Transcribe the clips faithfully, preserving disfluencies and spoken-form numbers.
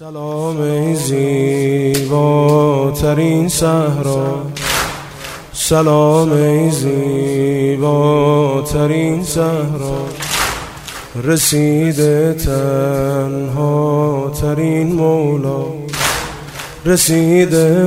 سلام ای زیباترین صحرا، سلام ای زیباترین صحرا، رسیده تنها ترین مولا، رسیده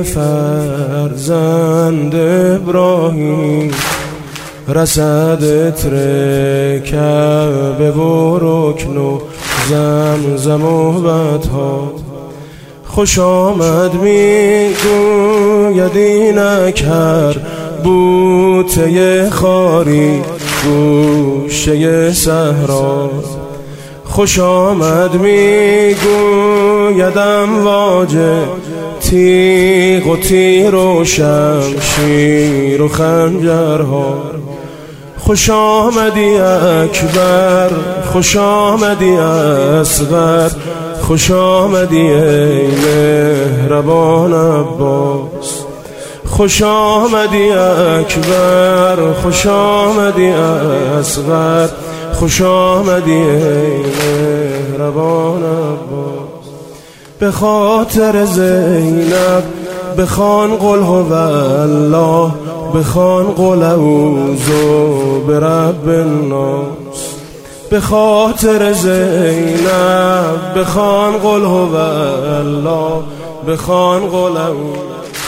فرزند ابراهیم، رسد تر کعبه و رکن و زمزم و بدها. خوش آمد میگوید اینک هر بوته خاری گوشه صحرا. خوش آمد میگوید امواج تیغ و تیر و شمشیر و خنجرها. خوش آمدی اکبر، خوش آمدی اصغر، خوش آمدی ای مهربان عباس. خوش آمدی اکبر، خوش آمدی اصغر، خوش آمدی ای مهربان عباس. به خاطر زینب بخوان قل هو الله، بخوان قل اعوذ برب الناس. به خاطر زینب بخوان قل هو الله، بخوان قل اعوذ.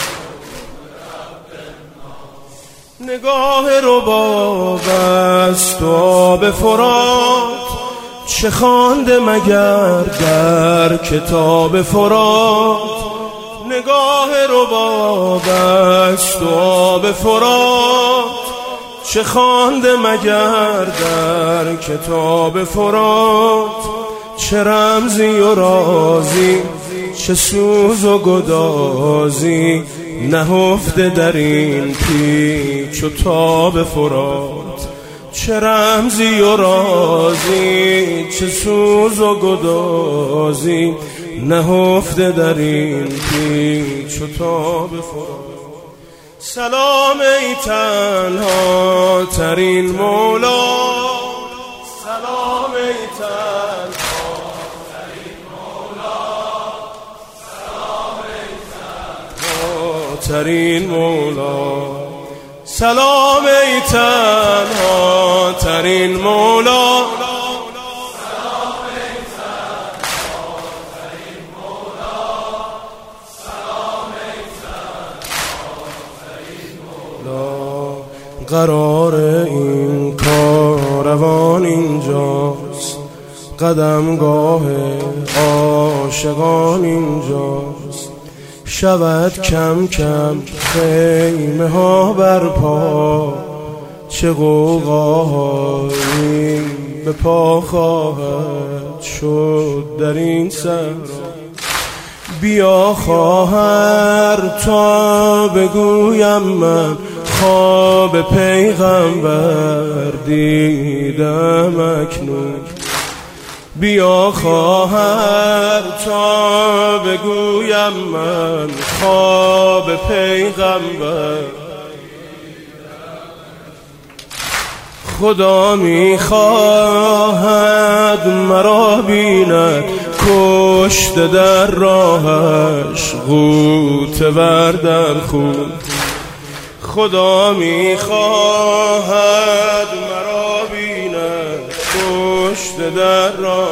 نگاه رباب است و آب فرات، چه خوانده مگر در کتاب فرات. نگاه رباب است و آب فرات، چه خوانده مگر در کتاب فرات. چه رمزی و رازی، چه سوز و گدازی نهفته در این پیچ و تاب فرات. چه رمزی و رازی، چه سوز و گدازی نهفته در این پیچ و تاب فرات. سلام ای تنها ترین مولا، سلام ای تنها ترین مولا، سلام ای تنها ترین مولا، سلام ای تنها ترین مولا. قرار این کاروان اینجاست، قدمگاه عاشقان اینجاست. شود کم کم خیمه ها برپا، چه غوغایی به پا خواهد شد در این صحرا. بیا خواهر تا بگویم من خواب پیغمبر دیدم اکنون. بیا خواهر تا بگویم من خواب پیغمبر. خدا میخواهد مرا بیند کشته در راهش غوطه ور در خون. خدا میخواهد مرا بیند کشته در راه.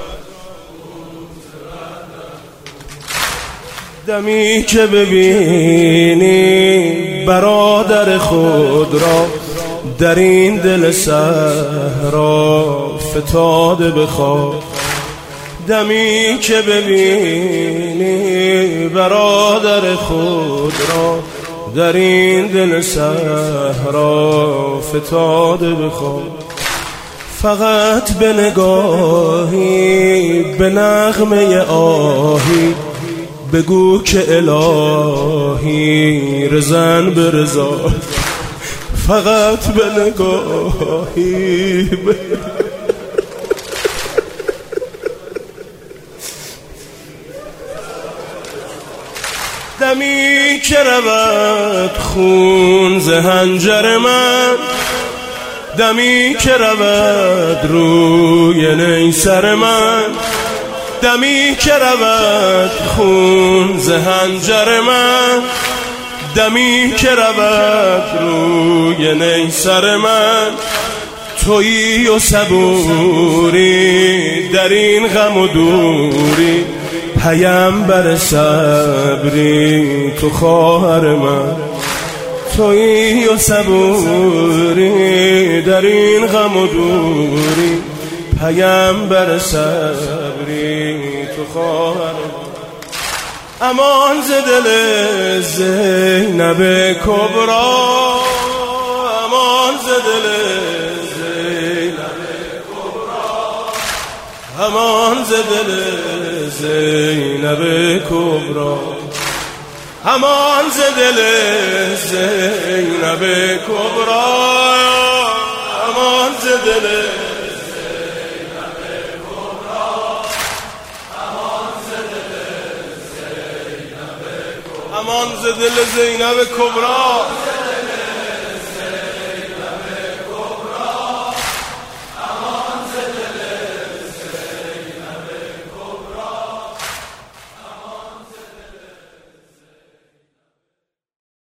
دمی که ببینی برادر خود را در این دل صحرا فتاده بخواب. دمی که ببینی برادر خود را در این دل صحرا فتاده بخواب. فقط به نگاهی به نغمه آهی بگو که الهی رزن به رضا. فقط به نگاهی به دمی که رود خون ز حنجر من، دمی که رود روی نیسر من، دمی که رود خون ز حنجر من، دمی که رود روی نیسر من، تویی و صبوری در این غم و دوری، پیامبر صبری تو خواهر من، تویی و صبوری در این غم و دوری، پیامبر صبری تو خواهر من. امان ز دل زینب کبرا، امان ز دل زینب کبرا، امان ز دل زینب کبرا، امان ز دل زینب کبرا، امان ز دل امان ز دل زینب کبرا.